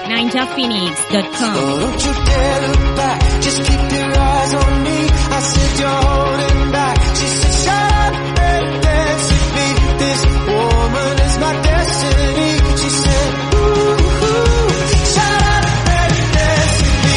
NinjaPhoenix.com. Don't you dare look back, just keep your eyes on me. I said you're holding back. She said shut up and dance with me. This woman is my destiny. She said ooh, shut up and dance with me.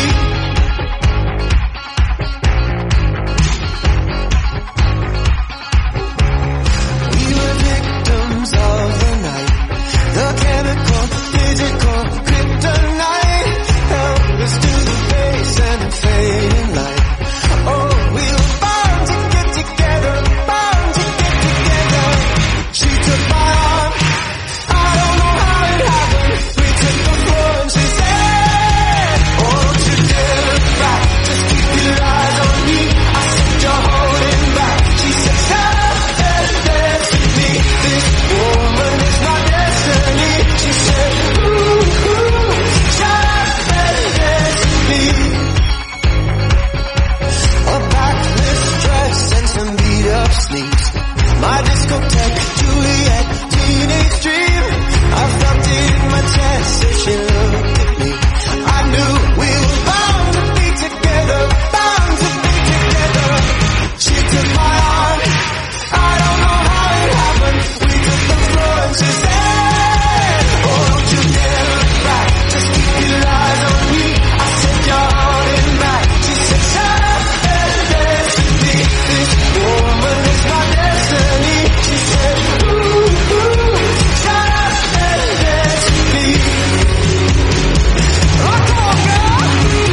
We were victims of the night, the chemical, physical, kryptonite held us to the base and the fading light. Oh, we were bound to get together, bound to get together. She took my arm, I don't know how it happened. We took the floor and she said, oh, don't you dare look back, just keep your eyes on me. I said you're holding back. She said shut up and dance with me. This woman is my destiny. She said ooh, shut up and dance with me. A backless dress and some beat up sleeves. My discotheque, Juliet, teenage dream. I felt it in my chest as she looked at me. I knew we were bound to be together, bound to be together. She took my arm, I don't know how it happened. We took the floor and she said, oh, don't you dare look back, just keep your eyes on me. I said you're holding back. She said shut up and dance with me. This woman is my destiny. She said ooh, shut up and dance with me. Oh, come on, girl.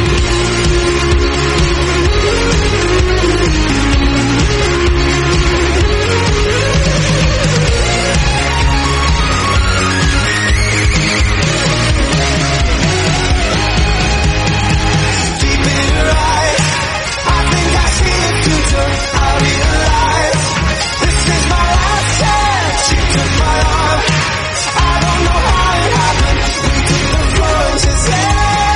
Deep in her eyes, I think I see the future. I realize this is my last chance. She took my arm, I don't know how it happened. We took the floor and she said,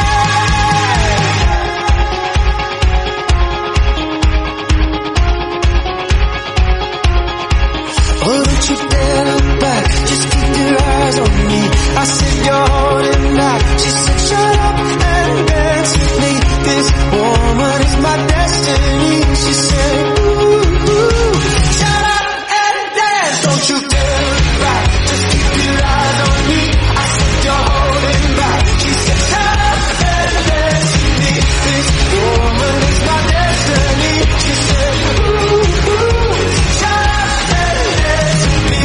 oh, don't you dare look back, just keep your eyes on me. I said you're holding back. She said shut up and dance with me. This woman is my destiny. She said ooh, shut up and dance. Don't you dare look back, just keep your eyes on me. I said you're holding back. She said shut up and dance with me. This woman is my destiny. She said ooh, shut up and dance with me.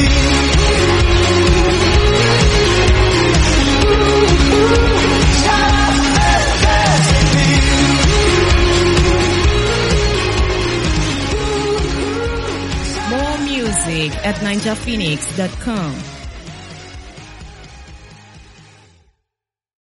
Shut up and dance with me. More music at NinjaPhoenix.com.